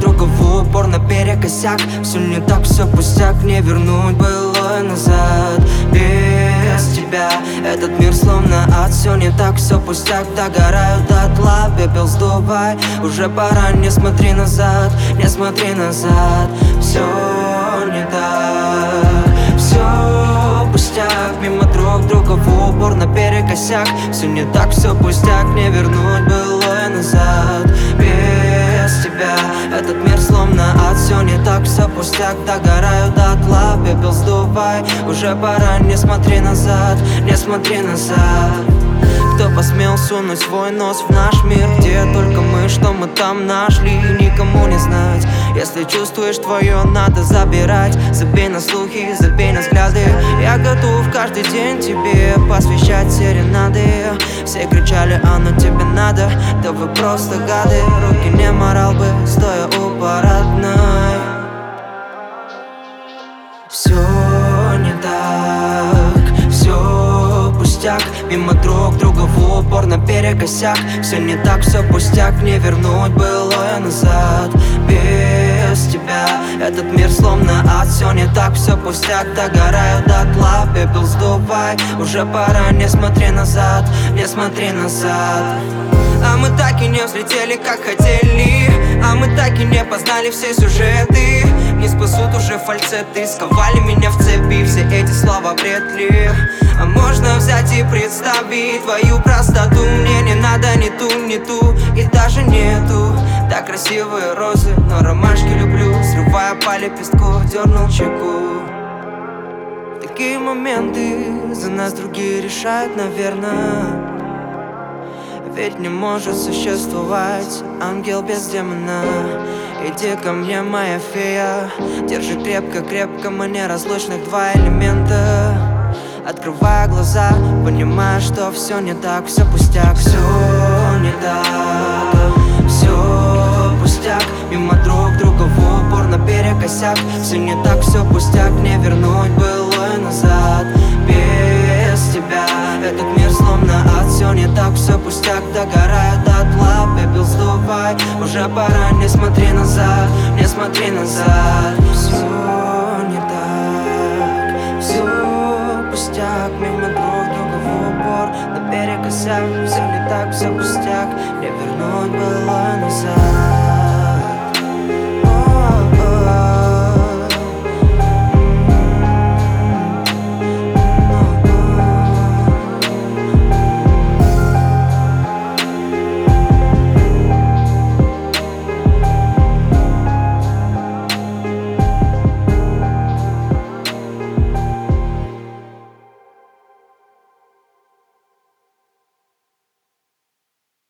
друга в упор наперекосяк. Все не так, все пустяк, не вернуть былое назад. Без тебя этот мир словно ад. Все не так, все пустяк, догорают дотла. Пепел сдувай, уже пора, не смотри назад, не смотри назад. Все не так, все пустяк, мимо друг друга в упор наперекосяк. Все не так, все пустяк, не вернуть былое назад. Без тебя этот мир словно ад. Все не так, все пустяк, догорают дотла. Пепел сдувай, уже пора, не смотри назад, не смотри назад. Кто посмел сунуть свой нос в наш мир, где только мы, что мы там нашли, никому не знать. Если чувствуешь, твое надо забирать. Забей на слухи, забей на взгляды. Я готов каждый день тебе посвящать серенады. Все кричали, оно тебе надо, да вы просто гады. Руки не морал бы, стоя у парадной. Все не так, все пустяк, мимо друг друга в упор наперекосяк. Все не так, все пустяк, не вернуть былое назад. Без тебя этот мир словно ад. Все не так, все пустяк, догорают дотла. Пепел сдувай, уже пора, не смотри назад, не смотри назад. А мы так и не взлетели, как хотели. А мы так и не познали все сюжеты. Не спасут уже фальцеты, сковали меня в цепи. Все эти слова бред ли? А можно взять и представить твою простоту. Мне не надо ни ту, ни ту, и даже нету. Так красивые розы, но ромашки люблю. Срывая по лепестку, дернул чеку. Такие моменты за нас другие решают, наверное. Ведь не может существовать ангел без демона. Иди ко мне, моя фея, держи крепко, крепко, мы неразлучных два элемента. Открывая глаза, понимая, что все не так, все пустяк. Все не так, все пустяк, мимо друг друга в упор наперекосяк. Все не так, все пустяк, не вернуть былое назад. Без тебя этот мир словно ад. Все не так, все пустяк, догорает дотла. Пепел сдувай, уже пора, не смотри назад, не смотри назад. Все не так, все пустяк, мимо друг друга в упор наперекосяк. Все не так, все пустяк, не вернуть былое назад.